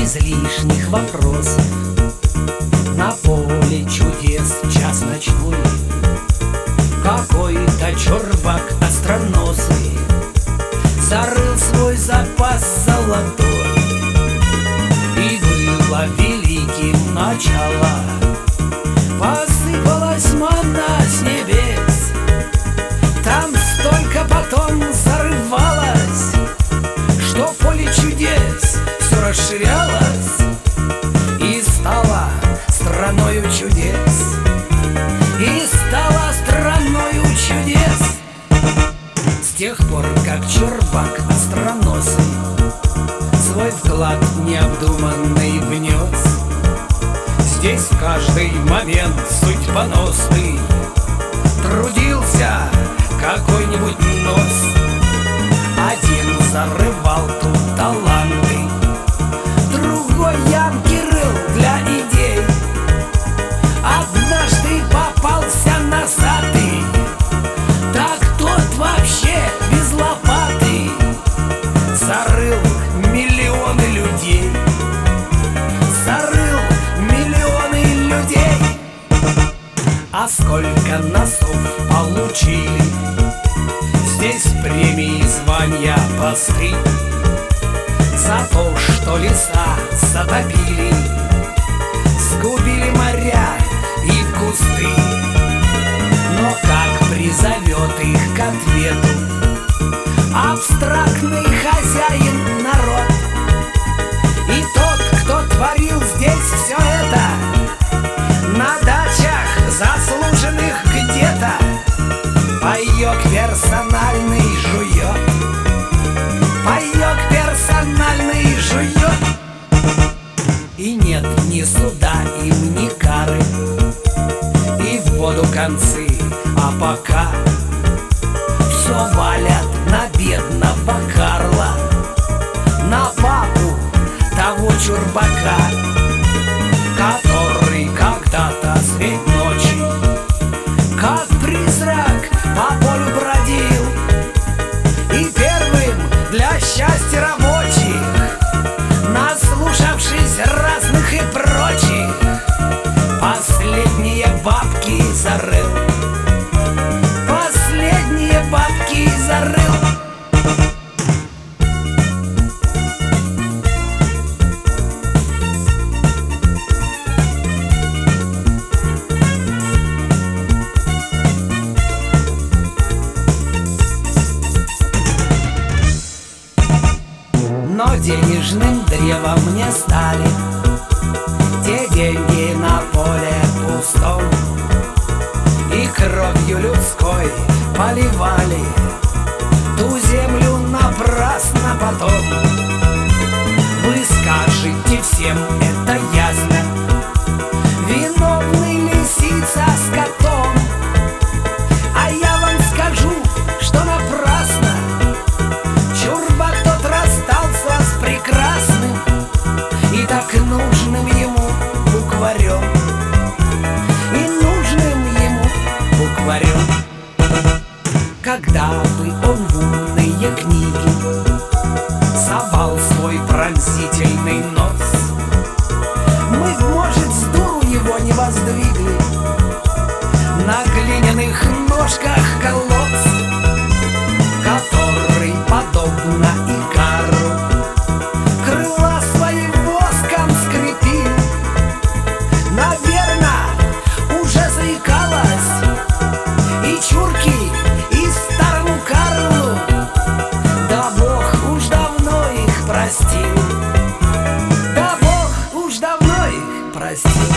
без лишних вопросов. На поле чудес час ночной какой-то чурбак остроносый зарыл свой запас золотой. И было великим начало, посыпалась манна с небес. Там столько потом зарывалось, что поле чудес все расширялось и стало страною чудес. И стало страною чудес. С тех пор, как чурбак остроносый свой вклад необдуманный внес, здесь в каждый момент судьбоносный трудился какой-нибудь нос. Один зарывал тут таланты, другой ямки рыл для идей. Однажды попался носатый, так тот вообще без лопаты зарыл миллионы людей. Зарыл миллионы людей. А сколько носов получили здесь премии, звания, посты за то, что леса затопили, сгубили моря и кусты. Но как призовет их к ответу абстрактный хозяин народ? И тот, кто творил здесь все это на дачах заслуженных где-то, паёк персональный жует, паёк персональный жует. И нет ни суда им, ни кары, и в воду концы, а пока все валят на бедного Карла, на папу того чурбака, который когда-то средь ночи как призрак по полю бродил и первым для счастья рабочих, наслушавшись разных и прочих, последние бабки зарыл, последние бабки зарыл. Но денежным древом не стали те деньги на поле пустом, и кровью людской поливали ту землю напрасно потом. Вы скажете, всем это ясно, виновны лисица с котом. А я вам скажу, что напрасно чурбак тот расстался с прекрасным и так нужным ему букварем, и нужным ему букварем. Когда бы он в умные книги совал свой пронзительный нос, мы, может, с дуру его не воздвигли на глиняных ножках колодц, который, подобно Икару, крыла своим воском скрепил. Наверно, уже заикалась и чурки, и старому Карлу, да Бог уж давно их простил, да Бог уж давно их простил.